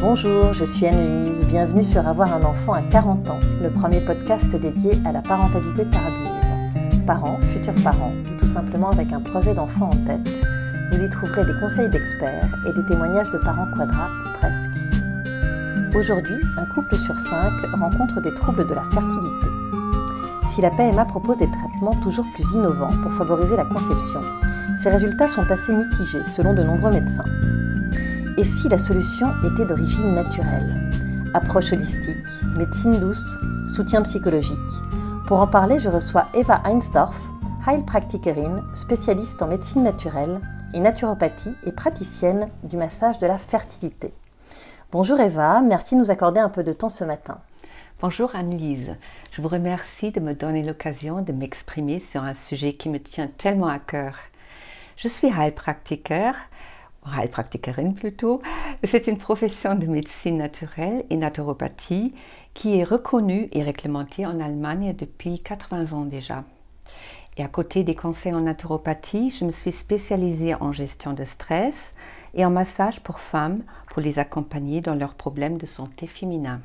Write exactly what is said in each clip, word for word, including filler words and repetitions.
Bonjour, je suis Anne-Lise, bienvenue sur Avoir un enfant à quarante ans, le premier podcast dédié à la parentalité tardive. Parents, futurs parents, ou tout simplement avec un projet d'enfant en tête, vous y trouverez des conseils d'experts et des témoignages de parents quadra ou presque. Aujourd'hui, un couple sur cinq rencontre des troubles de la fertilité. Si la P M A propose des traitements toujours plus innovants pour favoriser la conception, ces résultats sont assez mitigés selon de nombreux médecins. Et si la solution était d'origine naturelle? Approche holistique, médecine douce, soutien psychologique. Pour en parler, je reçois Eva Heinsdorf, Heilpraktikerin, spécialiste en médecine naturelle et naturopathie et praticienne du massage de la fertilité. Bonjour Eva, merci de nous accorder un peu de temps ce matin. Bonjour Anne-Lise, je vous remercie de me donner l'occasion de m'exprimer sur un sujet qui me tient tellement à cœur. Je suis Heilpraktiker, Heilpraktikerin plutôt. C'est une profession de médecine naturelle et naturopathie qui est reconnue et réglementée en Allemagne depuis quatre-vingts ans déjà. Et à côté des conseils en naturopathie, je me suis spécialisée en gestion de stress et en massage pour femmes pour les accompagner dans leurs problèmes de santé féminin.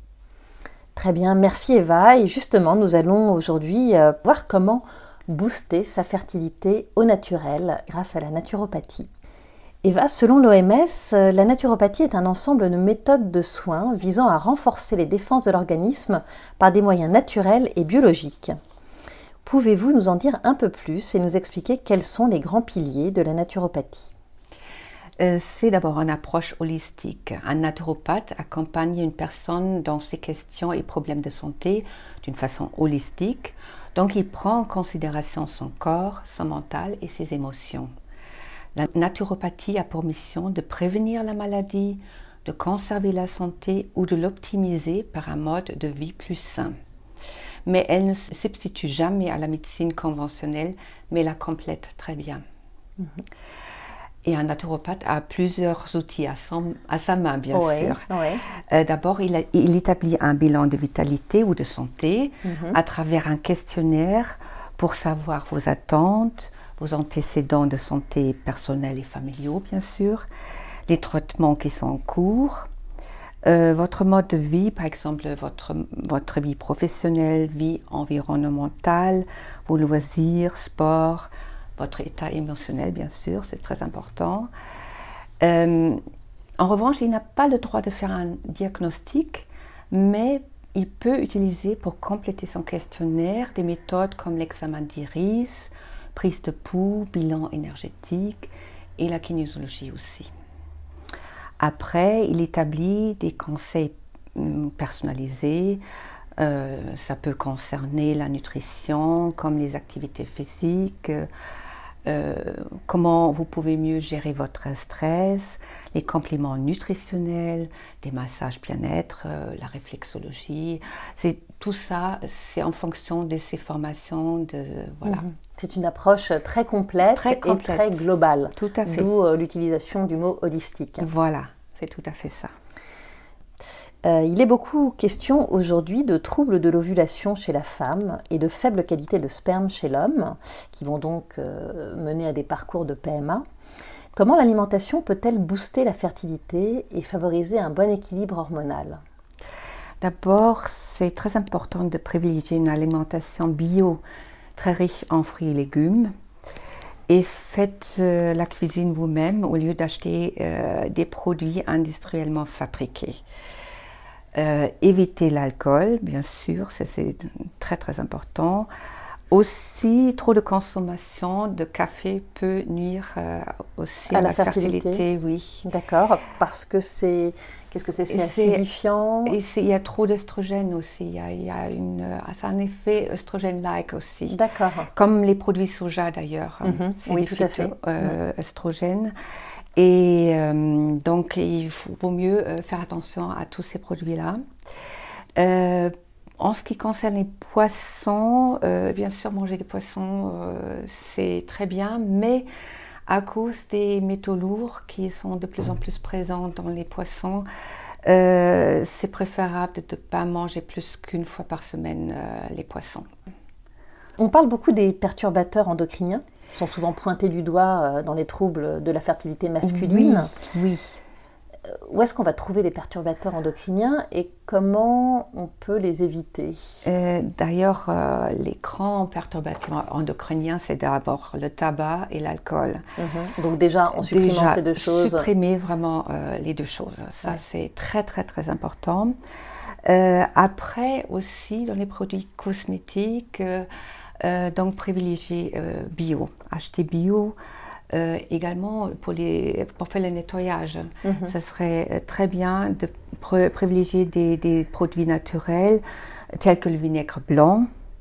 Très bien, merci Eva. Et justement, nous allons aujourd'hui euh, voir comment booster sa fertilité au naturel grâce à la naturopathie. Eva, selon l'O M S, la naturopathie est un ensemble de méthodes de soins visant à renforcer les défenses de l'organisme par des moyens naturels et biologiques. Pouvez-vous nous en dire un peu plus et nous expliquer quels sont les grands piliers de la naturopathie ? Euh, c'est d'abord une approche holistique. Un naturopathe accompagne une personne dans ses questions et problèmes de santé d'une façon holistique, donc il prend en considération son corps, son mental et ses émotions. La naturopathie a pour mission de prévenir la maladie, de conserver la santé ou de l'optimiser par un mode de vie plus sain. Mais elle ne se substitue jamais à la médecine conventionnelle, mais la complète très bien. Mm-hmm. Et un naturopathe a plusieurs outils à, son, à sa main, bien oui, sûr. Oui. Euh, d'abord, il, a, il établit un bilan de vitalité ou de santé mm-hmm. à travers un questionnaire pour savoir vos attentes, vos antécédents de santé personnels et familiaux, bien sûr, les traitements qui sont en cours, euh, votre mode de vie, par exemple, votre, votre vie professionnelle, vie environnementale, vos loisirs, sport, votre état émotionnel, bien sûr, c'est très important. Euh, en revanche, il n'a pas le droit de faire un diagnostic, mais il peut utiliser pour compléter son questionnaire des méthodes comme l'examen d'iris, prise de pouls, bilan énergétique et la kinésiologie aussi. Après, il établit des conseils personnalisés. Euh, ça peut concerner la nutrition, comme les activités physiques, euh, comment vous pouvez mieux gérer votre stress, les compléments nutritionnels, des massages bien-être, euh, la réflexologie. C'est, tout ça, c'est en fonction de ces formations. De, voilà. Mmh. C'est une approche très complète, très complète et très globale. Tout à fait. D'où euh, l'utilisation du mot holistique. Voilà, c'est tout à fait ça. Euh, il est beaucoup question aujourd'hui de troubles de l'ovulation chez la femme et de faible qualité de sperme chez l'homme, qui vont donc euh, mener à des parcours de P M A. Comment l'alimentation peut-elle booster la fertilité et favoriser un bon équilibre hormonal ? D'abord, c'est très important de privilégier une alimentation bio, très riche en fruits et légumes. Et faites euh, la cuisine vous-même au lieu d'acheter euh, des produits industriellement fabriqués. Euh, évitez l'alcool, bien sûr, ça, c'est très très important. Aussi, trop de consommation de café peut nuire euh, aussi à, à la, la fertilité. fertilité. Oui. D'accord, parce que c'est, qu'est-ce que c'est, c'est acidifiant. Et c'est, il y a trop d'œstrogène aussi, il y a, il y a une, c'est un effet œstrogène-like aussi. D'accord. Comme les produits soja d'ailleurs, mm-hmm. c'est oui, des tout à fait. Euh, mm. œstrogènes. Et euh, donc, il faut, vaut mieux faire attention à tous ces produits-là. Euh, en ce qui concerne les poissons, euh, bien sûr, manger des poissons, euh, c'est très bien, mais à cause des métaux lourds qui sont de plus en plus présents dans les poissons, euh, c'est préférable de ne pas manger plus qu'une fois par semaine euh, les poissons. On parle beaucoup des perturbateurs endocriniens, qui sont souvent pointés du doigt dans les troubles de la fertilité masculine. Oui, oui. où est-ce qu'on va trouver des perturbateurs endocriniens et comment on peut les éviter? euh, D'ailleurs, euh, les grands perturbateurs endocriniens, c'est d'abord le tabac et l'alcool. Mm-hmm. Donc déjà, en supprimant Déjà, ces deux choses... supprimer vraiment euh, les deux choses. Ça, ouais. c'est très, très, très important. Euh, après, aussi, dans les produits cosmétiques, euh, euh, donc privilégier euh, bio, acheter bio. Euh, également pour, les, pour faire le nettoyage, mm-hmm. ça serait très bien de pr- privilégier des, des produits naturels tels que le vinaigre blanc.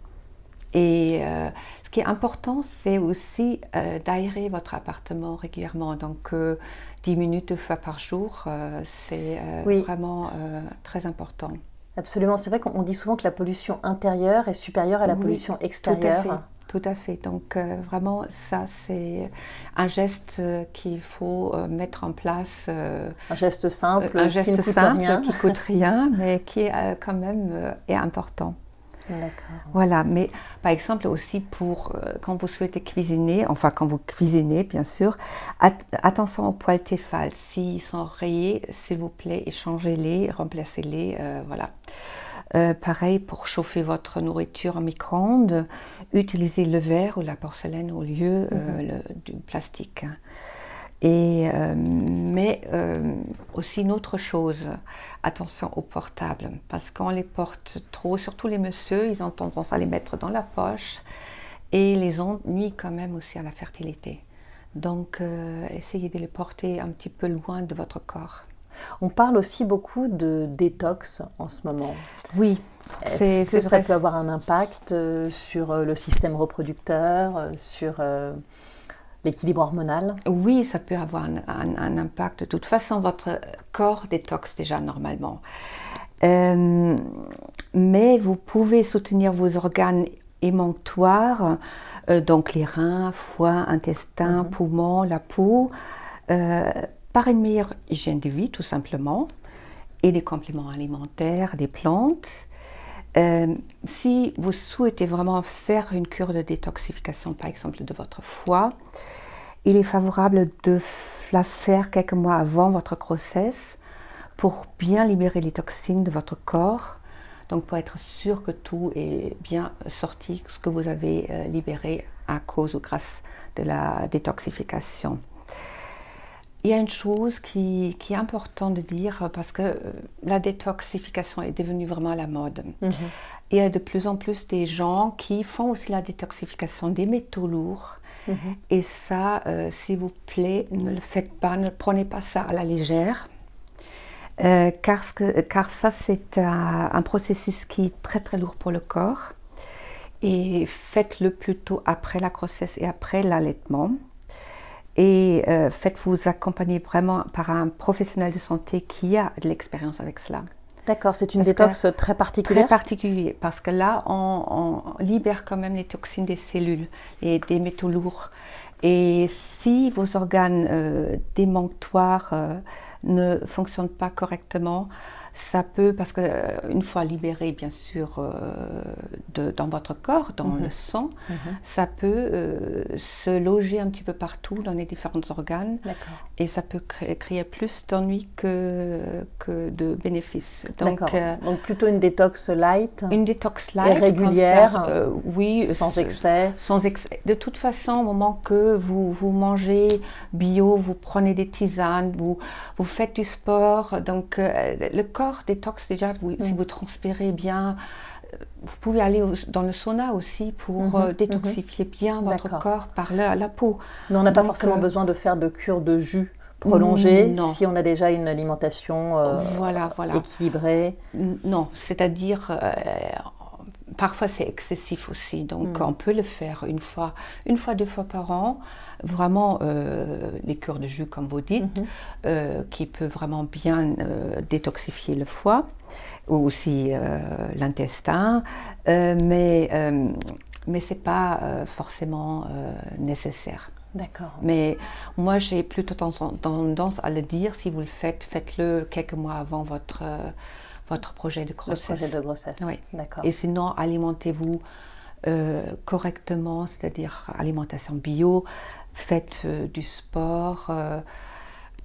Et euh, ce qui est important, c'est aussi euh, d'aérer votre appartement régulièrement. Donc euh, dix minutes deux fois par jour, euh, c'est euh, oui. vraiment euh, très important. Absolument, c'est vrai qu'on dit souvent que la pollution intérieure est supérieure à la oui, pollution extérieure. Tout à fait. Tout à fait. Donc euh, vraiment, ça c'est un geste euh, qu'il faut euh, mettre en place. Euh, un geste simple, euh, un geste qui ne coûte simple, rien. qui coûte rien, mais qui est euh, quand même euh, est important. D'accord. Voilà, mais par exemple aussi pour euh, quand vous souhaitez cuisiner, enfin quand vous cuisinez bien sûr, at- attention aux poêles Tefal. S'ils sont rayés, s'il vous plaît, échangez-les, remplacez-les, euh, voilà. Euh, pareil pour chauffer votre nourriture en micro-ondes, utilisez le verre ou la porcelaine au lieu euh, mm-hmm. le, du plastique. Et, euh, mais euh, aussi une autre chose, attention aux portables, parce qu'on les porte trop, surtout les messieurs, ils ont tendance à les mettre dans la poche et les ondes nuisent quand même aussi à la fertilité. Donc euh, essayez de les porter un petit peu loin de votre corps. On parle aussi beaucoup de détox en ce moment. Oui. Est-ce c'est, que c'est ça vrai. peut avoir un impact sur le système reproducteur, sur l'équilibre hormonal? Oui, ça peut avoir un, un, un impact. De toute façon, votre corps détoxe déjà normalement. Euh, mais vous pouvez soutenir vos organes émonctoires, euh, donc les reins, foie, intestin, mm-hmm. poumons, la peau, euh, par une meilleure hygiène de vie tout simplement, et des compléments alimentaires, des plantes. Euh, si vous souhaitez vraiment faire une cure de détoxification, par exemple de votre foie, il est favorable de la faire quelques mois avant votre grossesse pour bien libérer les toxines de votre corps, donc pour être sûr que tout est bien sorti, ce que vous avez euh, libéré à cause ou grâce de la détoxification. Il y a une chose qui, qui est importante de dire, parce que euh, la détoxification est devenue vraiment à la mode. Mm-hmm. Il y a de plus en plus des gens qui font aussi la détoxification des métaux lourds. Mm-hmm. Et ça, euh, s'il vous plaît, ne le faites pas, ne prenez pas ça à la légère. Euh, car, que, car ça, c'est un, un processus qui est très très lourd pour le corps. Et faites-le plutôt après la grossesse et après l'allaitement. Et euh, faites-vous accompagner vraiment par un professionnel de santé qui a de l'expérience avec cela. D'accord, c'est une parce détox très particulière. Très particulière, parce que là, on, on libère quand même les toxines des cellules et des métaux lourds. Et si vos organes euh, démonctoires euh, ne fonctionnent pas correctement, ça peut, parce qu'une euh, fois libéré, bien sûr, euh, de, dans votre corps, dans mm-hmm. le sang, mm-hmm. ça peut euh, se loger un petit peu partout dans les différents organes. D'accord. Et ça peut créer, créer plus d'ennuis que, que de bénéfices. Donc, D'accord. Euh, Donc plutôt une détox light. Une détox light. Et régulière. Ça, euh, oui. Sans excès. Sans excès. De toute façon, au moment que vous, vous mangez bio, vous prenez des tisanes, vous, vous faites du sport, donc euh, le corps détox déjà, vous, mm. si vous transpirez bien, vous pouvez aller au, dans le sauna aussi pour mm-hmm, euh, détoxifier mm-hmm. bien votre D'accord. corps par la, la peau. Mais on n'a pas forcément euh, besoin de faire de cure de jus prolongée mm, si on a déjà une alimentation euh, voilà, voilà. équilibrée. Non, c'est-à-dire euh, parfois c'est excessif aussi, donc mm. on peut le faire une fois, une fois, deux fois par an. Vraiment, euh, les cures de jus, comme vous dites, mm-hmm. euh, qui peut vraiment bien euh, détoxifier le foie ou aussi euh, l'intestin, euh, mais, euh, mais ce n'est pas euh, forcément euh, nécessaire. D'accord. Mais moi, j'ai plutôt tendance à le dire, si vous le faites, faites-le quelques mois avant votre, euh, votre projet de grossesse. Le projet de grossesse, oui. D'accord. Et sinon, alimentez-vous euh, correctement, c'est-à-dire alimentation bio, faites euh, du sport, euh,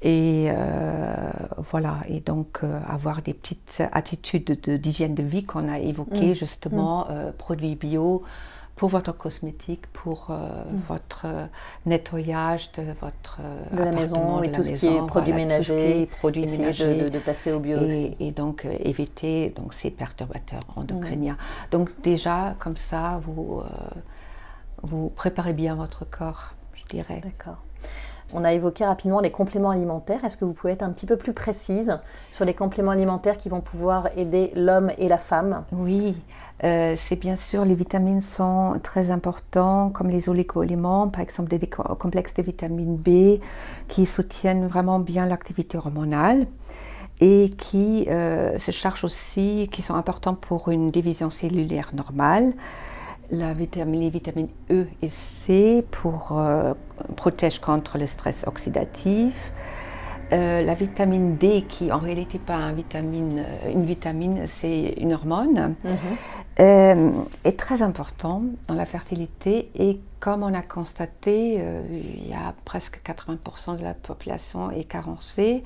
Et euh, voilà, et donc euh, avoir des petites attitudes de, d'hygiène de vie qu'on a évoquées, mmh. justement, mmh. Euh, produits bio pour votre cosmétique, pour euh, mmh. votre nettoyage de votre de la maison et de tout, la ce maison, produits voilà, ménagers, tout ce qui est produits essayer ménagers, de, de, de passer au bio et, aussi. Et donc euh, éviter donc, ces perturbateurs endocriniens. Mmh. Donc déjà, comme ça, vous, euh, vous préparez bien votre corps, je dirais. D'accord. On a évoqué rapidement les compléments alimentaires. Est-ce que vous pouvez être un petit peu plus précise sur les compléments alimentaires qui vont pouvoir aider l'homme et la femme ? Oui, euh, c'est bien sûr, les vitamines sont très importants, comme les oligo-éléments, par exemple des, des complexes de vitamine B, qui soutiennent vraiment bien l'activité hormonale et qui euh, se chargent aussi, qui sont importants pour une division cellulaire normale. La vitamine, les vitamines E et C pour, euh, protègent contre le stress oxydatif. Euh, la vitamine D, qui en réalité n'est pas une vitamine, une vitamine, c'est une hormone, mm-hmm. euh, est très important dans la fertilité. Et comme on a constaté, euh, il y a presque quatre-vingts pour cent de la population est carencée.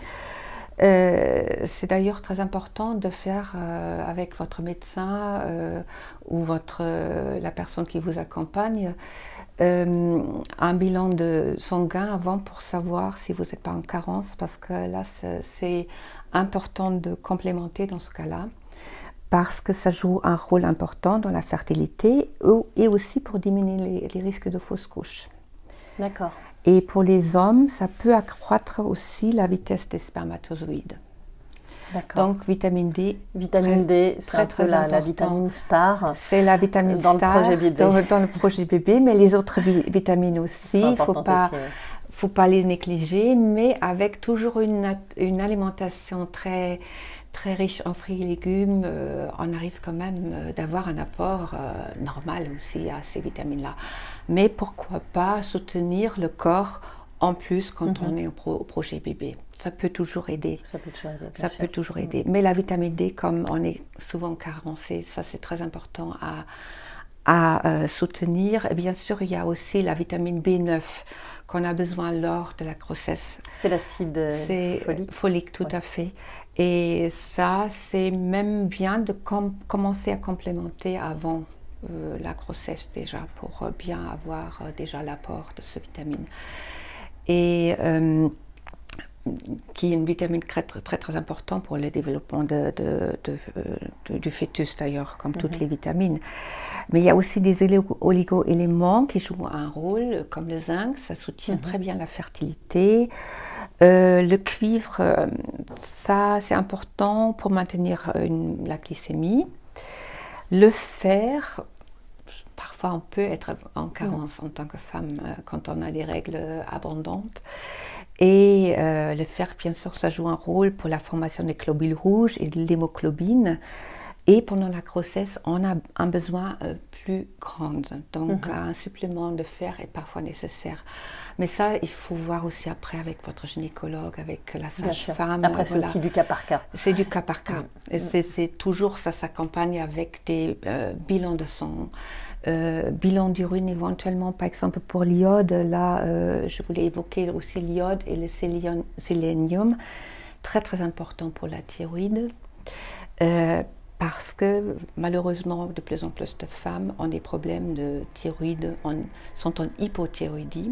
Euh, c'est d'ailleurs très important de faire euh, avec votre médecin euh, ou votre, euh, la personne qui vous accompagne euh, un bilan de sanguin avant pour savoir si vous n'êtes pas en carence, parce que là c'est, c'est important de complémenter dans ce cas-là, parce que ça joue un rôle important dans la fertilité et aussi pour diminuer les, les risques de fausses couches. D'accord. Et pour les hommes, ça peut accroître aussi la vitesse des spermatozoïdes. D'accord. Donc, vitamine D. Vitamine très, D, c'est très, un peu la, la vitamine star. C'est la vitamine dans star le projet bébé. Dans, dans le projet bébé, mais les autres vi- vitamines aussi. Il ne faut pas, aussi, ouais. faut pas les négliger, mais avec toujours une, une alimentation très, très riche en fruits et légumes, euh, on arrive quand même euh, d'avoir un apport euh, normal aussi à ces vitamines-là. Mais pourquoi pas soutenir le corps en plus quand mm-hmm. on est au, pro, au projet bébé. Ça peut toujours aider. Ça peut toujours aider. Ça sûr. peut toujours aider. Mm. Mais la vitamine D, comme on est souvent carencé, ça c'est très important à, à euh, soutenir. Et bien sûr, il y a aussi la vitamine B neuf qu'on a besoin lors de la grossesse. C'est l'acide c'est folique. Folique, tout ouais. à fait. Et ça, c'est même bien de com- commencer à complémenter avant euh, la grossesse déjà, pour euh, bien avoir euh, déjà l'apport de ce vitamine. Et euh, qui est une vitamine très très très, très importante pour le développement de, de, de, de, du fœtus d'ailleurs, comme mm-hmm. toutes les vitamines. Mais il y a aussi des oligo-éléments qui jouent un rôle, comme le zinc, ça soutient mm-hmm. très bien la fertilité. Euh, le cuivre, ça c'est important pour maintenir une, la glycémie. Le fer, parfois on peut être en carence mm. en tant que femme quand on a des règles abondantes. Et euh, le fer, bien sûr, ça joue un rôle pour la formation des globules rouges et de l'hémoglobine. Et pendant la grossesse, on a un besoin euh, plus grand. Donc, mm-hmm. un supplément de fer est parfois nécessaire. Mais ça, il faut voir aussi après avec votre gynécologue, avec la sage-femme. Après, c'est voilà. aussi du cas par cas. C'est du cas par cas. Mm-hmm. Et c'est, c'est toujours, ça s'accompagne avec des euh, bilans de sang. Euh, bilan d'urine éventuellement, par exemple pour l'iode, là euh, je voulais évoquer aussi l'iode et le sélénium, sélénium, très très important pour la thyroïde, euh, parce que malheureusement de plus en plus de femmes ont des problèmes de thyroïde, en, sont en hypothyroïdie,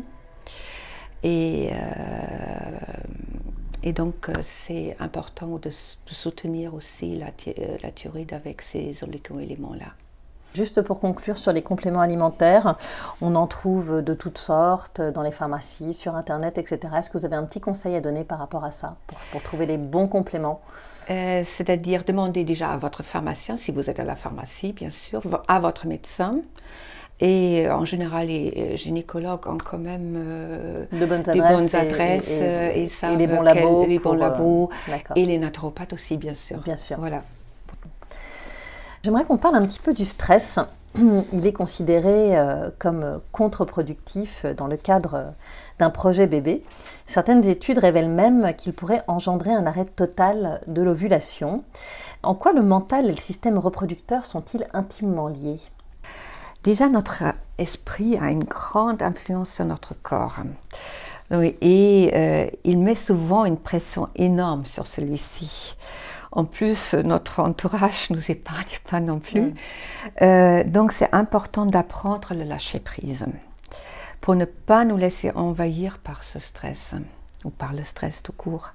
et, euh, et donc c'est important de, de soutenir aussi la, la thyroïde avec ces oligo-éléments-là. Juste pour conclure sur les compléments alimentaires, on en trouve de toutes sortes dans les pharmacies, sur Internet, et cetera. Est-ce que vous avez un petit conseil à donner par rapport à ça, pour, pour trouver les bons compléments ? euh, C'est-à-dire demander déjà à votre pharmacien, si vous êtes à la pharmacie, bien sûr, à votre médecin. Et en général, les gynécologues ont quand même euh, de bonnes des adresses, bonnes adresses et, et, et, et, savent et les bons labos, les bons pour, labos euh, et les naturopathes aussi, bien sûr. Bien sûr. Voilà. J'aimerais qu'on parle un petit peu du stress. Il est considéré euh, comme contre-productif dans le cadre d'un projet bébé. Certaines études révèlent même qu'il pourrait engendrer un arrêt total de l'ovulation. En quoi le mental et le système reproducteur sont-ils intimement liés ? Déjà, notre esprit a une grande influence sur notre corps. Oui, et euh, il met souvent une pression énorme sur celui-ci. En plus, notre entourage ne nous épargne pas non plus. Mm. Euh, donc, c'est important d'apprendre le lâcher-prise pour ne pas nous laisser envahir par ce stress ou par le stress tout court.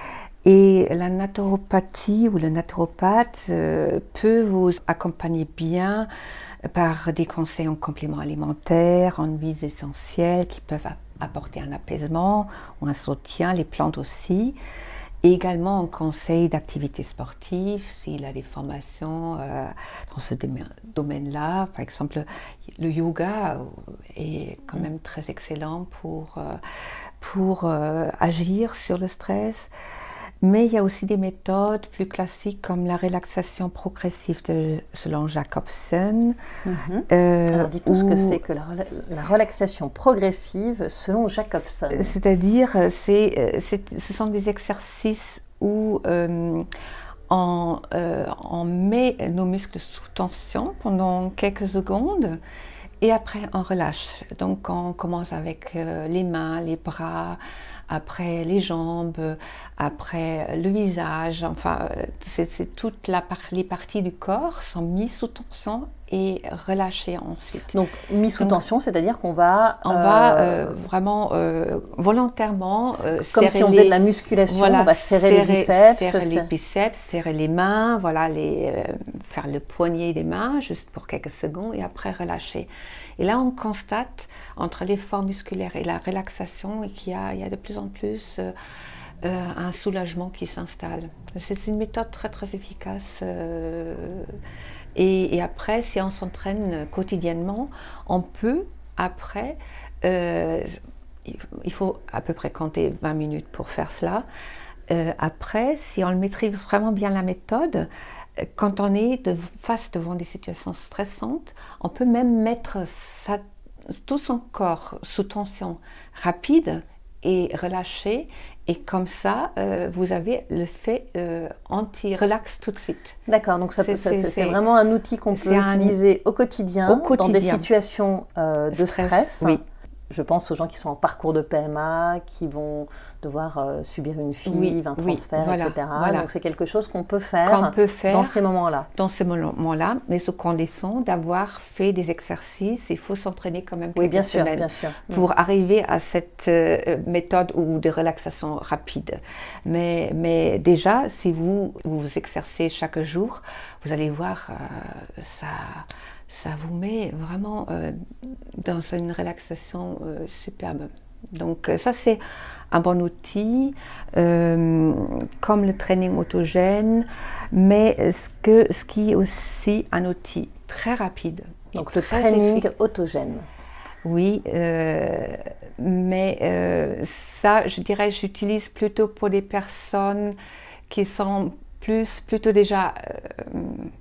Et la naturopathie ou le naturopathe euh, peut vous accompagner bien par des conseils en compléments alimentaires, en huiles essentielles qui peuvent apporter un apaisement ou un soutien, les plantes aussi. Et également en conseil d'activités sportives, s'il a des formations euh, dans ce domaine-là. Par exemple, le yoga est quand même très excellent pour, euh, pour euh, agir sur le stress. Mais il y a aussi des méthodes plus classiques comme la relaxation progressive de, selon Jacobson. Mm-hmm. euh, Alors dites-nous ce que c'est que la, la relaxation progressive selon Jacobson. C'est-à-dire, c'est, c'est, ce sont des exercices où euh, on, euh, on met nos muscles sous tension pendant quelques secondes et après on relâche. Donc on commence avec euh, les mains, les bras, après les jambes, après le visage, enfin, c'est, c'est toutes la par- les parties du corps sont mises sous tension et relâchées ensuite. Donc, mis sous Donc, tension, c'est-à-dire qu'on va... On euh, va euh, vraiment euh, volontairement euh, Comme serrer si on les, faisait de la musculation, voilà, on va serrer, serrer les biceps. Serrer les biceps, serrer les mains, voilà, les, euh, faire le poignet des mains, juste pour quelques secondes, et après relâcher. Et là, on constate, entre l'effort musculaire et la relaxation, qu'il y a, il y a de plus en plus euh, euh, un soulagement qui s'installe. C'est une méthode très, très efficace. Euh, et, et après, si on s'entraîne quotidiennement, on peut, après, euh, il faut à peu près compter vingt minutes pour faire cela. Euh, après, si on maîtrise vraiment bien la méthode, quand on est de face devant des situations stressantes, on peut même mettre sa, tout son corps sous tension rapide et relâché. Et comme ça, euh, vous avez le fait euh, anti-relax tout de suite. D'accord, donc ça peut, c'est, ça, c'est, c'est vraiment un outil qu'on peut utiliser un, au, quotidien, au quotidien, dans des situations euh, de stress. stress. Oui. Je pense aux gens qui sont en parcours de P M A, qui vont devoir euh, subir une F I V, oui, un transfert, oui, voilà, et cetera. Voilà. Donc c'est quelque chose qu'on peut faire, qu'on peut faire dans ces moments-là. Dans ces moments-là, mais sous condition d'avoir fait des exercices. Il faut s'entraîner quand même quelques oui, bien semaines sûr, bien sûr. pour mmh. arriver à cette euh, méthode ou de relaxation rapide. Mais, mais déjà, si vous vous, vous exercez chaque jour, vous allez voir, euh, ça... ça vous met vraiment euh, dans une relaxation euh, superbe. Donc ça, c'est un bon outil, euh, comme le training autogène, mais ce, que, ce qui est aussi un outil très rapide. Donc le training efficace. Autogène. Oui, euh, mais euh, ça, je dirais, j'utilise plutôt pour des personnes qui sont plus, plutôt déjà... Euh,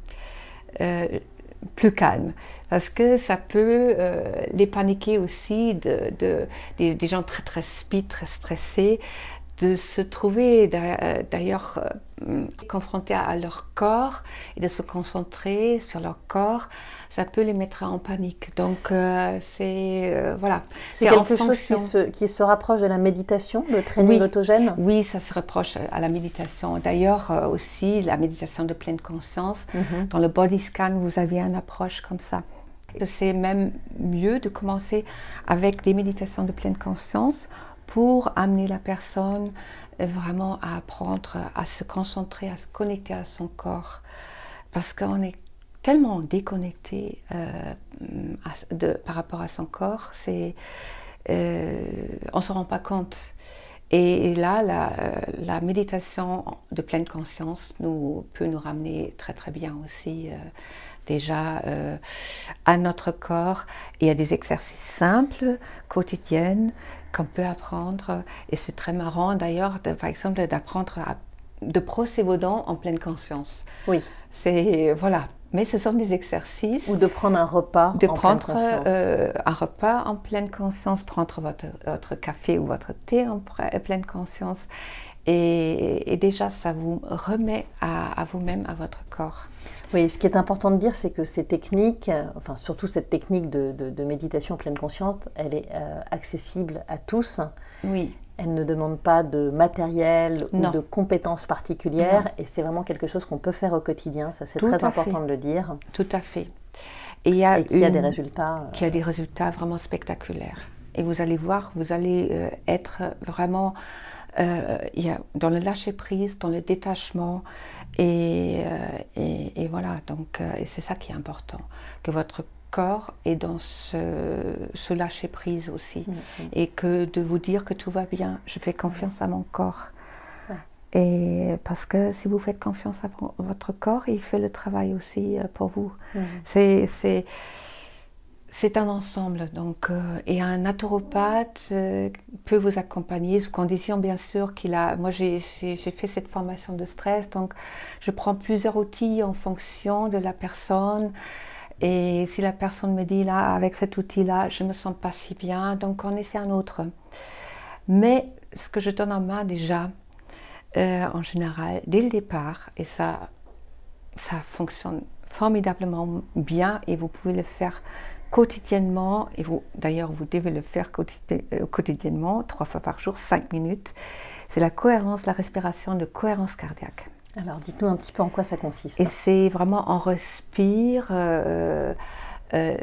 euh, plus calme, parce que ça peut euh, les paniquer aussi, de, de, des, des gens très très speed, très stressés, de se trouver d'ailleurs euh, confrontés à leur corps et de se concentrer sur leur corps, ça peut les mettre en panique. Donc euh, c'est euh, voilà. C'est, c'est quelque chose qui se, qui se rapproche de la méditation, le training oui, autogène. Oui, ça se rapproche à la méditation. D'ailleurs euh, aussi la méditation de pleine conscience. Mm-hmm. Dans le body scan, vous avez une approche comme ça. C'est même mieux de commencer avec des méditations de pleine conscience pour amener la personne vraiment à apprendre à se concentrer, à se connecter à son corps. Parce qu'on est tellement déconnecté euh, à, de, par rapport à son corps, c'est, euh, on ne se rend pas compte. Et, et là, la, la méditation de pleine conscience nous, peut nous ramener très très bien aussi. Euh, déjà euh, à notre corps et à des exercices simples, quotidiens, qu'on peut apprendre. Et c'est très marrant d'ailleurs, de, par exemple, d'apprendre à de brosser vos dents en pleine conscience. Oui. C'est, voilà, Mais ce sont des exercices. Ou de prendre un repas de en prendre, pleine conscience. Euh, un repas en pleine conscience, prendre votre, votre café ou votre thé en pleine conscience. Et, et déjà, ça vous remet à, à vous-même, à votre corps. Oui, ce qui est important de dire, c'est que ces techniques, enfin surtout cette technique de, de, de méditation en pleine conscience, elle est euh, accessible à tous. Oui. Elle ne demande pas de matériel non. ou de compétences particulières. Non. Et c'est vraiment quelque chose qu'on peut faire au quotidien. Ça, c'est Tout très important fait. de le dire. Tout à fait. Et, il y a et qui une, a des résultats. Euh... Qui a des résultats vraiment spectaculaires. Et vous allez voir, vous allez euh, être vraiment euh, il y a, dans le lâcher-prise, dans le détachement. Et, euh, et, et voilà, donc euh, et c'est ça qui est important, que votre corps est dans ce, ce lâcher-prise aussi. Mmh. Et que de vous dire que tout va bien, je fais confiance à mon corps. Ouais. Et parce que si vous faites confiance à votre corps, il fait le travail aussi pour vous. Mmh. C'est, c'est, c'est un ensemble. Donc, euh, et un naturopathe euh, peut vous accompagner, sous condition bien sûr qu'il a... Moi, j'ai, j'ai, j'ai fait cette formation de stress, donc je prends plusieurs outils en fonction de la personne. Et si la personne me dit, là, avec cet outil-là, je ne me sens pas si bien, donc on essaie un autre. Mais ce que je donne en main déjà, euh, en général, dès le départ, et ça, ça fonctionne formidablement bien, et vous pouvez le faire quotidiennement, et vous, d'ailleurs, vous devez le faire quotidiennement, trois fois par jour, cinq minutes, c'est la cohérence, la respiration de cohérence cardiaque. Alors, dites-nous un petit peu en quoi ça consiste. Et c'est vraiment, on respire euh, euh,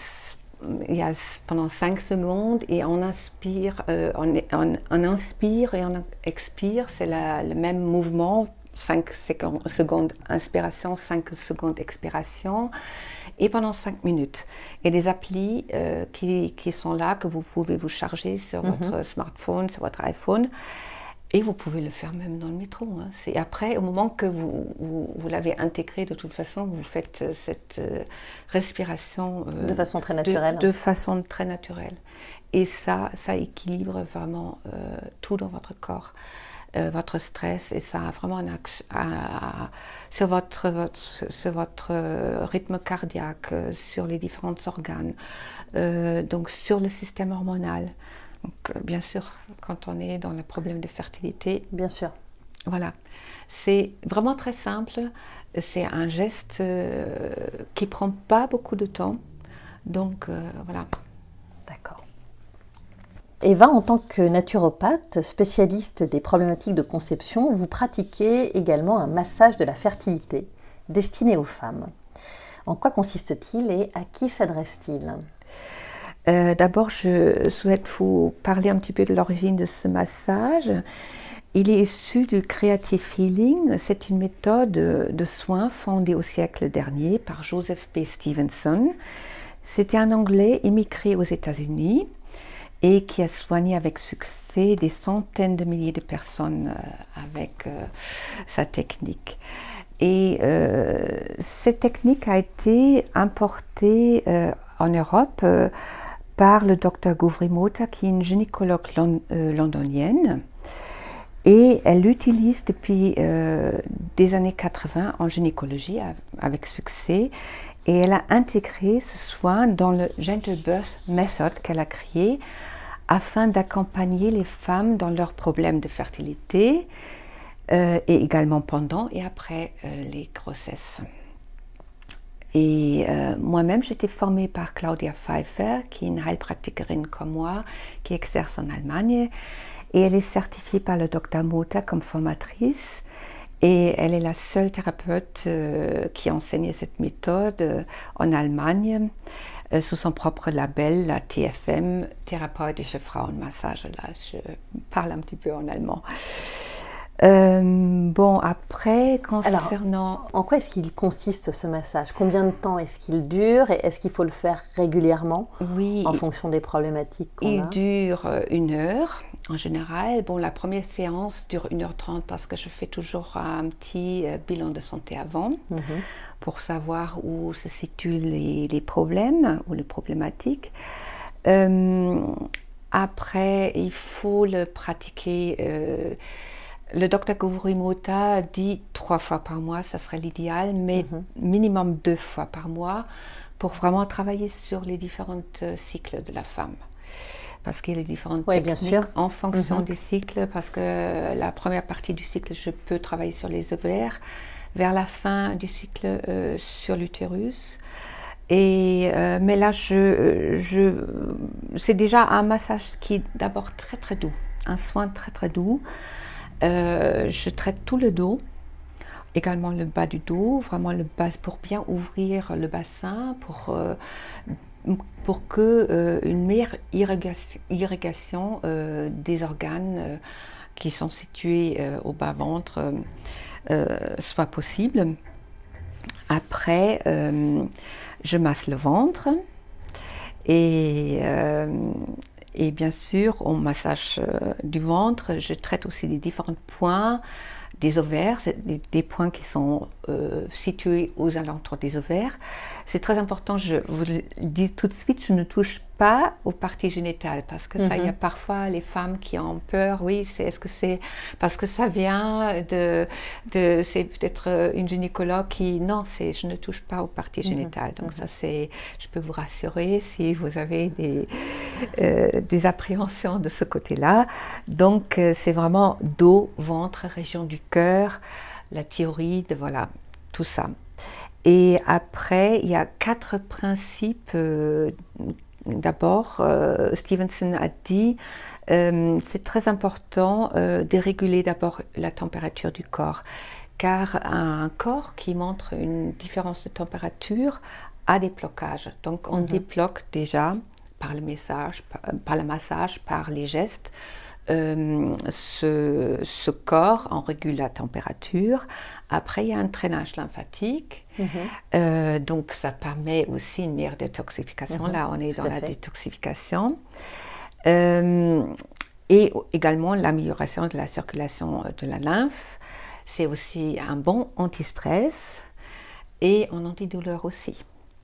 il y a pendant cinq secondes et on inspire, euh, on, on, on inspire et on expire, c'est la, le même mouvement, cinq secondes inspiration, cinq secondes expiration, et pendant cinq minutes. Il y a des applis euh, qui, qui sont là, que vous pouvez vous charger sur mm-hmm. votre smartphone, sur votre iPhone. Et vous pouvez le faire même dans le métro. Hein. C'est après, au moment que vous, vous, vous l'avez intégré, de toute façon, vous faites cette euh, respiration... Euh, de façon très naturelle. De, de façon très naturelle. Et ça, ça équilibre vraiment euh, tout dans votre corps, euh, votre stress, et ça a vraiment un action à, à, sur, votre, votre, sur votre rythme cardiaque, sur les différents organes, euh, donc sur le système hormonal. Donc, bien sûr, quand on est dans le problème de fertilité. Bien sûr. Voilà. C'est vraiment très simple. C'est un geste euh, qui ne prend pas beaucoup de temps. Donc, euh, voilà. D'accord. Eva, en tant que naturopathe, spécialiste des problématiques de conception, vous pratiquez également un massage de la fertilité destiné aux femmes. En quoi consiste-t-il et à qui s'adresse-t-il ? Euh, d'abord, je souhaite vous parler un petit peu de l'origine de ce massage. Il est issu du Creative Healing. C'est une méthode de soins fondée au siècle dernier par Joseph B. Stevenson. C'était un Anglais émigré aux États-Unis et qui a soigné avec succès des centaines de milliers de personnes avec euh, sa technique. Et euh, cette technique a été importée euh, en Europe euh, par le docteur Gowri-Mota, qui est une gynécologue lon, euh, londonienne. Et elle l'utilise depuis euh, des années quatre-vingts en gynécologie avec succès. Et elle a intégré ce soin dans le Gentle Birth Method qu'elle a créé afin d'accompagner les femmes dans leurs problèmes de fertilité euh, et également pendant et après euh, les grossesses. Et euh, moi-même, j'étais formée par Claudia Pfeiffer, qui est une heilpraktikerin comme moi, qui exerce en Allemagne. Et elle est certifiée par le docteur Mota comme formatrice. Et elle est la seule thérapeute euh, qui a enseigné cette méthode euh, en Allemagne, euh, sous son propre label, la T F M, Therapeutische Frauenmassage. Là, je parle un petit peu en allemand. Euh, bon, après, concernant... Alors, en quoi est-ce qu'il consiste ce massage ? Combien de temps est-ce qu'il dure ? Et est-ce qu'il faut le faire régulièrement ? Oui, en fonction des problématiques qu'on il a ? dure une heure en général. Bon, la première séance dure une heure trente parce que je fais toujours un petit euh, bilan de santé avant mm-hmm. pour savoir où se situent les, les problèmes ou les problématiques. Euh, après, il faut le pratiquer... Euh, Le docteur Gowri-Mota dit trois fois par mois, ça serait l'idéal, mais mm-hmm. minimum deux fois par mois pour vraiment travailler sur les différents cycles de la femme. Parce qu'il y a les différentes oui, techniques bien sûr. en fonction mm-hmm. des cycles, parce que la première partie du cycle, je peux travailler sur les ovaires, vers la fin du cycle euh, sur l'utérus. Et, euh, mais là, je, je, c'est déjà un massage qui est d'abord très très doux, un soin très très doux. Euh, je traite tout le dos, également le bas du dos, vraiment le bas pour bien ouvrir le bassin, pour, euh, pour que euh, une meilleure irrigation, irrigation euh, des organes euh, qui sont situés euh, au bas-ventre euh, euh, soit possible. Après, euh, je masse le ventre et euh, Et bien sûr, au massage euh, du ventre, je traite aussi des différents points des ovaires, des, des points qui sont euh, situés aux alentours des ovaires. C'est très important, je vous le dis tout de suite, je ne touche pas aux parties génitales parce que mm-hmm. ça, il y a parfois les femmes qui ont peur. Oui, c'est, est-ce que c'est parce que ça vient de, de c'est peut-être une gynécologue qui non, c'est je ne touche pas aux parties génitales. Mm-hmm. Donc mm-hmm. ça, c'est, je peux vous rassurer si vous avez des euh, des appréhensions de ce côté-là. Donc euh, c'est vraiment dos, ventre, région du cœur, la thyroïde, voilà, tout ça. Et après, il y a quatre principes. Euh, d'abord, euh, Stevenson a dit, euh, c'est très important euh, de réguler d'abord la température du corps, car un corps qui montre une différence de température a des blocages. Donc, on mm-hmm. débloque déjà par le massage, par, par le massage, par les gestes. Euh, ce, ce corps, on régule la température. Après, il y a un drainage lymphatique. Mm-hmm. Euh, donc, ça permet aussi une meilleure détoxification. Mm-hmm. Là, on est Tout dans la fait. détoxification. Euh, et également l'amélioration de la circulation de la lymphe. C'est aussi un bon anti-stress et un antidouleur aussi.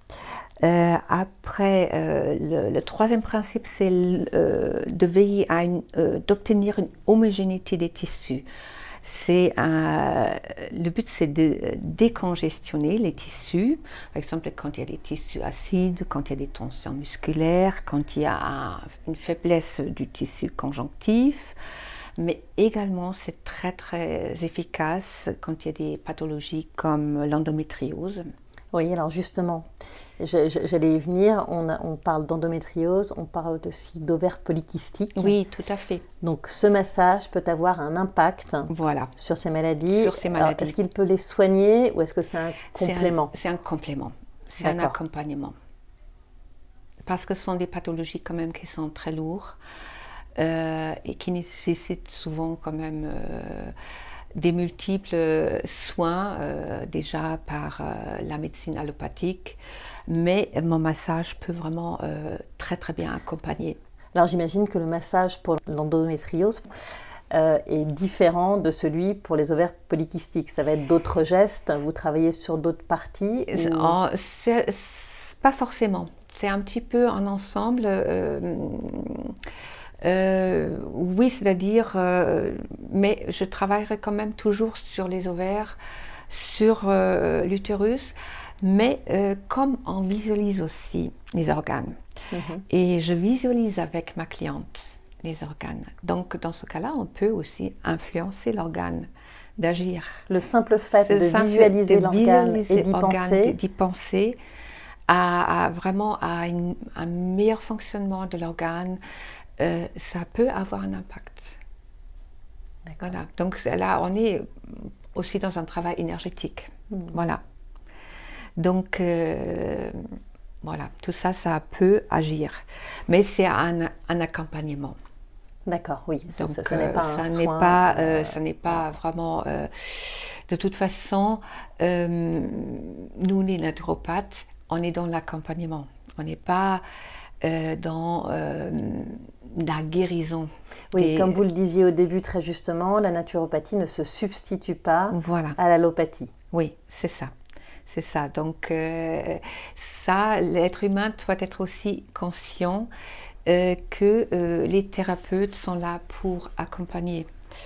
Euh, après, euh, le, le troisième principe, c'est euh, de veiller à une, euh, d'obtenir une homogénéité des tissus. C'est un, le but, c'est de décongestionner les tissus. Par exemple, quand il y a des tissus acides, quand il y a des tensions musculaires, quand il y a un, une faiblesse du tissu conjonctif. Mais également, c'est très, très efficace quand il y a des pathologies comme l'endométriose. Oui, alors justement, je, je, j'allais y venir, on, a, on parle d'endométriose, on parle aussi d'ovaires polykystiques. Oui, tout à fait. Donc ce massage peut avoir un impact voilà. sur ces maladies. Sur ces maladies. Alors, est-ce qu'il peut les soigner ou est-ce que c'est un complément ? C'est un, c'est un complément, c'est D'accord. un accompagnement. Parce que ce sont des pathologies quand même qui sont très lourdes euh, et qui nécessitent souvent quand même... Euh, des multiples soins euh, déjà par euh, la médecine allopathique, mais mon massage peut vraiment euh, très très bien accompagner. Alors j'imagine que le massage pour l'endométriose euh, est différent de celui pour les ovaires polykystiques. Ça va être d'autres gestes, vous travaillez sur d'autres parties ou... oh, c'est, c'est pas forcément, c'est un petit peu un ensemble. Euh, Euh, oui, c'est-à-dire, euh, mais je travaillerai quand même toujours sur les ovaires, sur euh, l'utérus, mais euh, comme on visualise aussi les organes, mm-hmm. et je visualise avec ma cliente les organes. Donc, dans ce cas-là, on peut aussi influencer l'organe, d'agir. Le simple fait ce de simple visualiser de l'organe visualiser et d'y penser, d'y penser à, à vraiment à une, un meilleur fonctionnement de l'organe. Euh, ça peut avoir un impact. D'accord. Voilà. Donc là, on est aussi dans un travail énergétique. Mmh. Voilà. Donc, euh, voilà, tout ça, ça peut agir. Mais c'est un, un accompagnement. D'accord, oui. Donc, ça, ça n'est pas un ça soin. N'est pas, euh, ça n'est pas vraiment... Euh, de toute façon, euh, nous, les naturopathes, on est dans l'accompagnement. On n'est pas... Euh, dans euh, la guérison. Oui, des... comme vous le disiez au début très justement, la naturopathie ne se substitue pas voilà. à l'allopathie. Oui, c'est ça. C'est ça. Donc, euh, ça, l'être humain doit être aussi conscient euh, que euh, les thérapeutes sont là pour accompagner.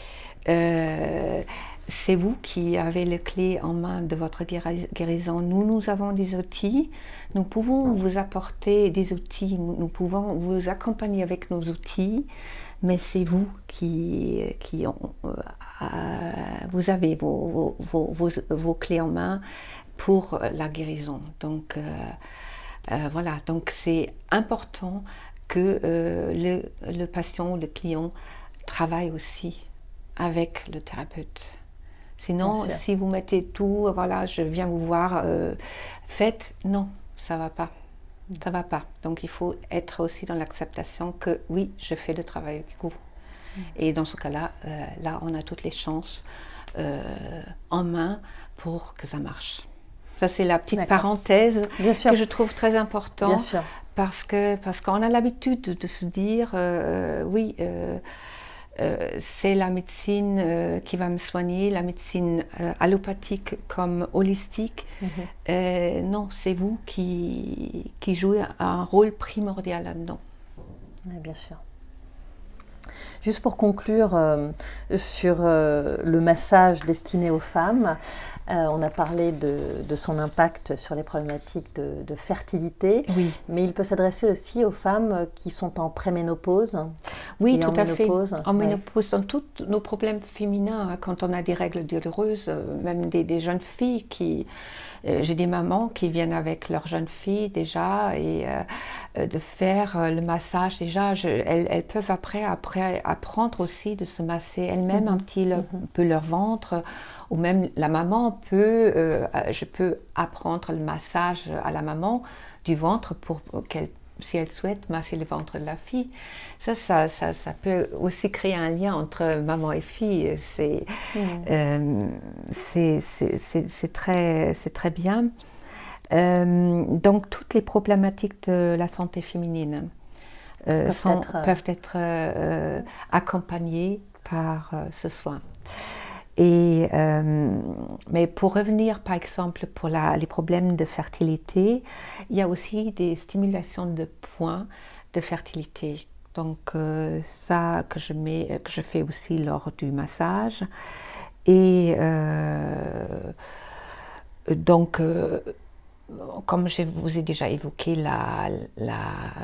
euh, c'est vous qui avez les clés en main de votre guérison. Nous, nous avons des outils. Nous pouvons vous apporter des outils. Nous pouvons vous accompagner avec nos outils. Mais c'est vous qui, qui ont, euh, vous avez vos, vos, vos, vos clés en main pour la guérison. Donc, euh, euh, voilà. Donc, c'est important que euh, le, le patient, le client, travaille aussi avec le thérapeute. Sinon, si vous mettez tout, voilà, je viens vous voir, euh, faites, non, ça va pas, ça va pas. Donc, il faut être aussi dans l'acceptation que oui, je fais le travail avec vous. Mm. Et dans ce cas-là, euh, là, on a toutes les chances euh, en main pour que ça marche. Ça, c'est la petite D'accord. parenthèse que je trouve très importante parce que parce qu'on a l'habitude de, de se dire, euh, oui. Euh, Euh, c'est la médecine euh, qui va me soigner, la médecine euh, allopathique comme holistique. Mm-hmm. euh, non, c'est vous qui, qui jouez un rôle primordial là-dedans. Oui, bien sûr. Juste pour conclure euh, sur euh, le massage destiné aux femmes, euh, on a parlé de, de son impact sur les problématiques de, de fertilité, oui. mais il peut s'adresser aussi aux femmes qui sont en préménopause. Oui, tout à ménopause. fait. En ouais. ménopause, dans tous nos problèmes féminins, quand on a des règles douloureuses, même des, des jeunes filles qui... Euh, j'ai des mamans qui viennent avec leurs jeunes filles déjà et euh, de faire euh, le massage déjà. Je, elles, elles peuvent après, après apprendre aussi de se masser elles-mêmes mmh. un petit le, mmh. peu leur ventre. Ou même la maman peut, euh, je peux apprendre le massage à la maman du ventre pour qu'elle, si elle souhaite, masser le ventre de la fille. Ça, ça, ça, ça peut aussi créer un lien entre maman et fille. C'est, mmh. euh, c'est, c'est, c'est, c'est, très, c'est très bien. Euh, donc, toutes les problématiques de la santé féminine euh, peuvent, sont, être, peuvent être euh, accompagnées par euh, ce soin. Et, euh, mais pour revenir, par exemple, pour la, les problèmes de fertilité, il y a aussi des stimulations de points de fertilité. Donc euh, ça que je, mets, que je fais aussi lors du massage. Et euh, donc, euh, comme je vous ai déjà évoqué la, la,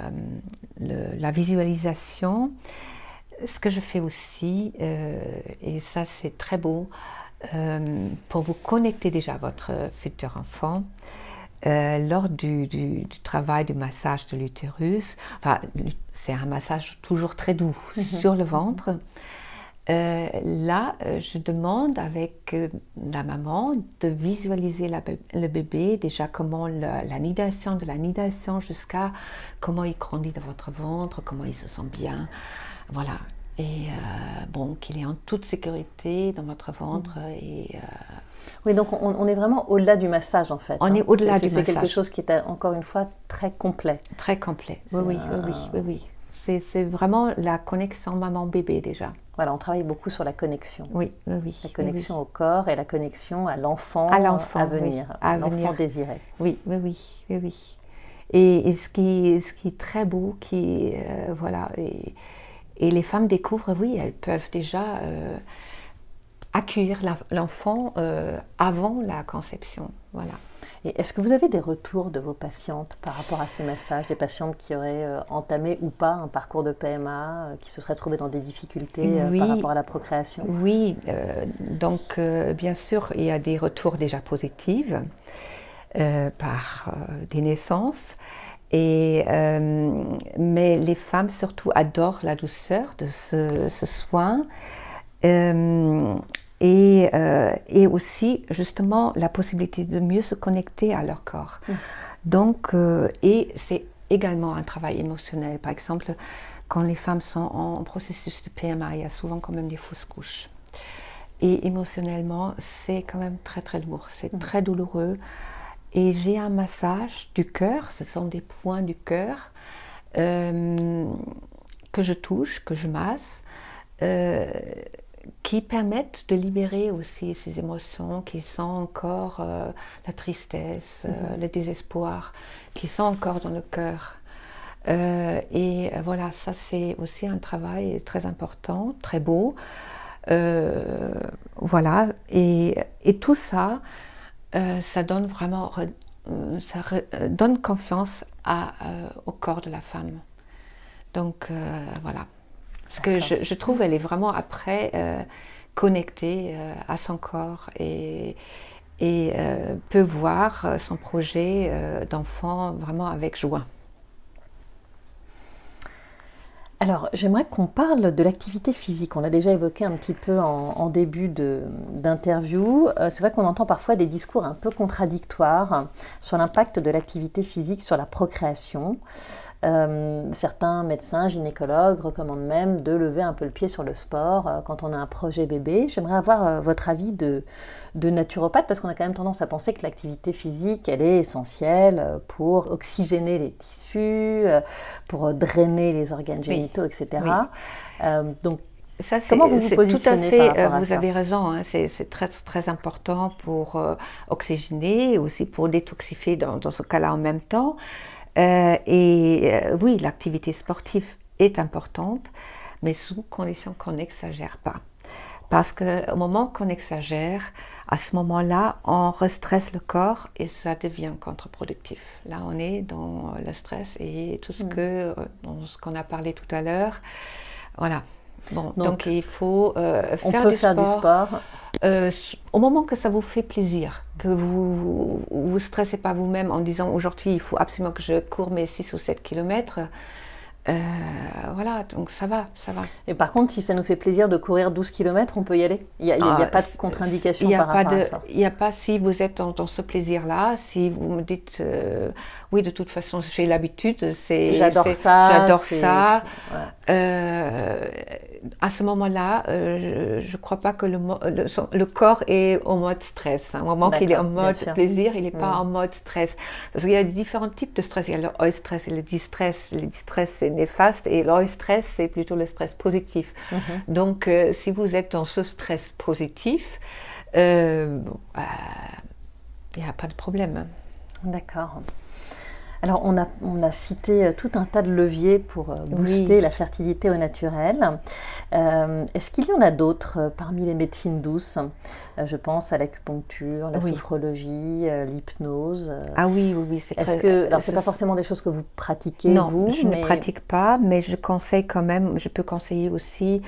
le, la visualisation, ce que je fais aussi, euh, et ça c'est très beau, euh, pour vous connecter déjà à votre futur enfant, euh, lors du, du, du travail du massage de l'utérus, enfin, c'est un massage toujours très doux mm-hmm. sur le ventre. Euh, là, je demande avec la maman de visualiser la, le bébé, déjà comment la, la nidation, de la nidation jusqu'à comment il grandit dans votre ventre, comment il se sent bien. Voilà, et euh, bon, qu'il est en toute sécurité dans votre ventre. Mmh. Et, euh... Oui, donc on, on est vraiment au-delà du massage en fait. On hein. est au-delà c'est, du c'est massage. C'est quelque chose qui est encore une fois très complet. Très complet, oui, oui, un... oui, oui, oui. C'est, c'est vraiment la connexion maman-bébé déjà. Voilà, on travaille beaucoup sur la connexion. Oui, oui, oui. La connexion oui, au corps et la connexion à l'enfant, à, l'enfant, à venir, oui, à, à l'enfant venir. désiré. Oui, oui, oui, oui, oui. Et, et ce, qui, ce qui est très beau, qui, euh, voilà, et, et les femmes découvrent, oui, elles peuvent déjà euh, accueillir la, l'enfant euh, avant la conception, voilà. Et est-ce que vous avez des retours de vos patientes par rapport à ces massages, des patientes qui auraient euh, entamé ou pas un parcours de P M A, euh, qui se seraient trouvées dans des difficultés euh, oui, par rapport à la procréation? Oui, euh, donc euh, bien sûr, il y a des retours déjà positifs euh, par euh, des naissances. Et, euh, mais les femmes surtout adorent la douceur de ce, ce soin. Euh, Et, euh, et aussi, justement, la possibilité de mieux se connecter à leur corps. Mmh. Donc, euh, et c'est également un travail émotionnel. Par exemple, quand les femmes sont en processus de P M A, il y a souvent quand même des fausses couches. Et émotionnellement, c'est quand même très, très lourd. C'est mmh. très douloureux. Et j'ai un massage du cœur, ce sont des points du cœur euh, que je touche, que je masse, euh, qui permettent de libérer aussi ces émotions qui sont encore euh, la tristesse, mm-hmm. euh, le désespoir, qui sont encore dans le cœur. Euh, et voilà, ça c'est aussi un travail très important, très beau. Euh, voilà, et, et tout ça, euh, ça donne vraiment, ça donne confiance à, euh, au corps de la femme. Donc euh, voilà, parce que je, je trouve elle est vraiment après euh, connectée euh, à son corps et, et euh, peut voir son projet euh, d'enfant vraiment avec joie. Alors, j'aimerais qu'on parle de l'activité physique. On l'a déjà évoqué un petit peu en, en début de, d'interview. Euh, c'est vrai qu'on entend parfois des discours un peu contradictoires sur l'impact de l'activité physique sur la procréation. Euh, certains médecins, gynécologues recommandent même de lever un peu le pied sur le sport euh, quand on a un projet bébé. J'aimerais avoir euh, votre avis de, de naturopathe, parce qu'on a quand même tendance à penser que l'activité physique, elle est essentielle pour oxygéner les tissus, euh, pour drainer les organes génitaux, oui. et cetera. Oui. Euh, donc, ça, c'est, comment vous vous positionnez tout à fait, par rapport à vous ça? avez raison, hein, c'est, c'est très, très important pour euh, oxygéner et aussi pour détoxifier dans, dans ce cas-là en même temps. Euh, et euh, oui, l'activité sportive est importante, mais sous condition qu'on n'exagère pas. Parce qu'au moment qu'on exagère, à ce moment-là, on restresse le corps et ça devient contre-productif. Là, on est dans le stress et tout ce, mmh. que, dans ce qu'on a parlé tout à l'heure. Voilà. Bon, donc, donc il faut euh, faire, on peut du, faire sport, du sport. Euh, au moment que ça vous fait plaisir, que vous vous, vous stressez pas vous-même en disant aujourd'hui il faut absolument que je cours mes six ou sept kilomètres. Euh, voilà, donc ça va, ça va. Et par contre, si ça nous fait plaisir de courir douze kilomètres, on peut y aller. Il n'y a, il y a, ah, il y a pas de contre-indication par rapport de, à ça. Il n'y a pas, si vous êtes dans, dans ce plaisir-là, si vous me dites, euh, oui, de toute façon, j'ai l'habitude, c'est, j'adore c'est, ça. J'adore c'est, ça. C'est, ouais. euh, à ce moment-là, euh, je ne crois pas que le, le, le corps est en mode stress. Au moment D'accord, qu'il est en mode plaisir, il n'est pas mmh. en mode stress. Parce qu'il y a différents types de stress. Il y a le eustress et le distress. Le distress, c'est néfaste et l'eustress, c'est plutôt le stress positif. Mmh. Donc, euh, si vous êtes dans ce stress positif, il euh, n'y euh, a pas de problème. D'accord. Alors, on a, on a cité tout un tas de leviers pour booster oui. la fertilité au naturel. Euh, est-ce qu'il y en a d'autres parmi les médecines douces ? euh, Je pense à l'acupuncture, la oui. sophrologie, euh, l'hypnose. Ah oui, oui, oui. C'est Est-ce très, que, alors, ce n'est pas forcément des choses que vous pratiquez, non, vous je mais... ne pratique pas, mais je conseille quand même, je peux conseiller aussi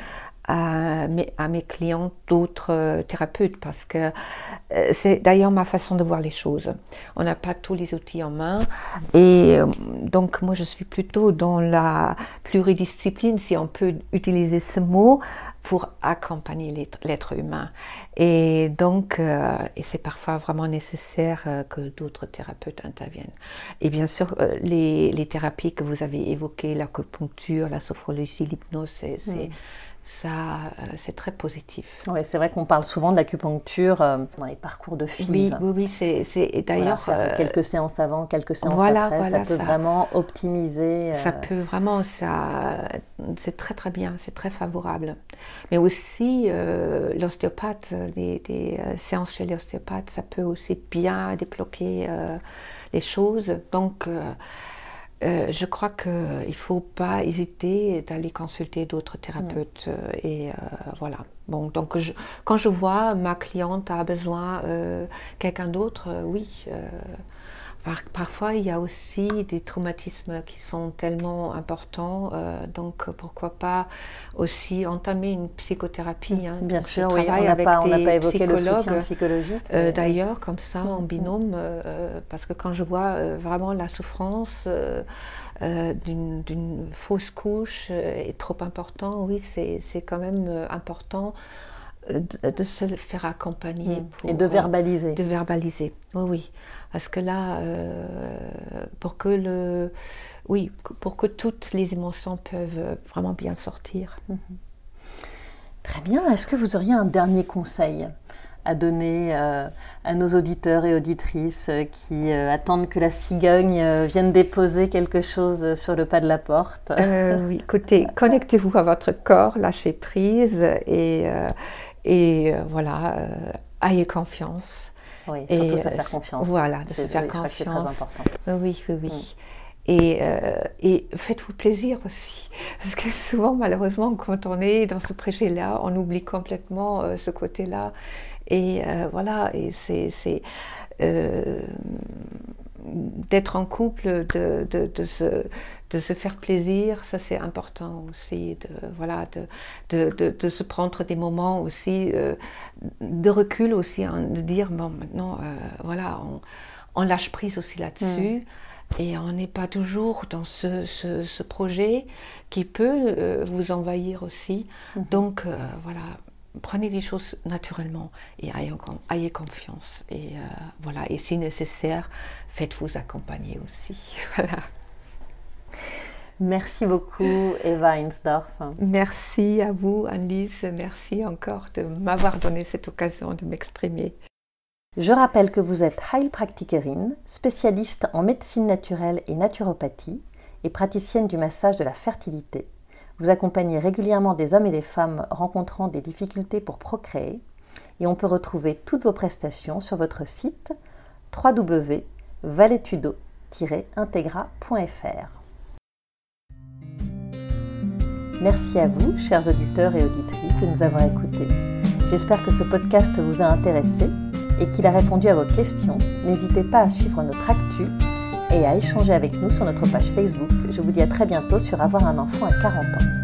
à mes, à mes clients d'autres euh, thérapeutes parce que euh, c'est d'ailleurs ma façon de voir les choses. On n'a pas tous les outils en main et euh, donc moi je suis plutôt dans la pluridiscipline, si on peut utiliser ce mot, pour accompagner l'être, l'être humain. Et donc, euh, et c'est parfois vraiment nécessaire euh, que d'autres thérapeutes interviennent. Et bien sûr, euh, les, les thérapies que vous avez évoquées, l'acupuncture, la sophrologie, l'hypnose, c'est... c'est mmh. Ça, euh, c'est très positif. Oui, c'est vrai qu'on parle souvent de l'acupuncture euh, dans les parcours de F I V. Oui, oui, oui, c'est, c'est d'ailleurs voilà, faire quelques séances avant, quelques séances voilà, après, voilà, ça peut ça, vraiment optimiser. Euh... Ça peut vraiment, ça, c'est très très bien, c'est très favorable. Mais aussi euh, l'ostéopathe, les, les euh, séances chez l'ostéopathe, ça peut aussi bien débloquer euh, les choses. Donc euh, Euh, je crois qu'il ne faut pas hésiter d'aller consulter d'autres thérapeutes. Mmh. Et euh, voilà. Bon, donc je, quand je vois ma cliente a besoin de euh, quelqu'un d'autre, euh, oui. Euh, par, parfois, il y a aussi des traumatismes qui sont tellement importants. Euh, donc, pourquoi pas aussi entamer une psychothérapie. Hein. Bien donc, sûr, oui. On n'a pas, pas évoqué le soutien psychologique. Euh, d'ailleurs, comme ça, mmh. en binôme, euh, parce que quand je vois euh, vraiment la souffrance euh, euh, d'une, d'une fausse couche euh, est trop important, oui, c'est, c'est quand même euh, important de, de se faire accompagner. Mmh. Pour, Et de verbaliser. De verbaliser, oui, oui. Parce que là, euh, pour que le... Oui, pour que toutes les émotions peuvent vraiment bien sortir. Mmh. Très bien. Est-ce que vous auriez un dernier conseil à donner euh, à nos auditeurs et auditrices euh, qui euh, attendent que la cigogne euh, vienne déposer quelque chose sur le pas de la porte ? euh, Oui, écoutez, connectez-vous à votre corps, lâchez prise et, euh, et euh, voilà, euh, ayez confiance. Oui, surtout et, se faire confiance. Voilà, de c'est, se faire oui, confiance. Je crois que c'est très important. Oui, oui, oui. Mm. Et, euh, et faites-vous plaisir aussi, parce que souvent, malheureusement, quand on est dans ce projet-là, on oublie complètement euh, ce côté-là. Et euh, voilà, et c'est, c'est euh, d'être en couple, de, de, de, se, de se faire plaisir, ça c'est important aussi, de, voilà, de, de, de, de se prendre des moments aussi, euh, de recul aussi, hein, de dire, bon, maintenant, euh, voilà, on, on lâche prise aussi là-dessus. Mmh. Et on n'est pas toujours dans ce, ce, ce projet qui peut euh, vous envahir aussi. Mmh. Donc euh, voilà, prenez les choses naturellement et ayez, ayez confiance. Et euh, voilà, et si nécessaire, faites-vous accompagner aussi. Voilà. Merci beaucoup, Eva Heinsdorf. Merci à vous, Annelise. Merci encore de m'avoir donné cette occasion de m'exprimer. Je rappelle que vous êtes Heilpraktikerin, spécialiste en médecine naturelle et naturopathie et praticienne du massage de la fertilité. Vous accompagnez régulièrement des hommes et des femmes rencontrant des difficultés pour procréer et on peut retrouver toutes vos prestations sur votre site w w w point valetudo tiret integra point f r. Merci à vous, chers auditeurs et auditrices, de nous avoir écoutés. J'espère que ce podcast vous a intéressé et qu'il a répondu à vos questions. N'hésitez pas à suivre notre actu et à échanger avec nous sur notre page Facebook. Je vous dis à très bientôt sur Avoir un enfant à quarante ans.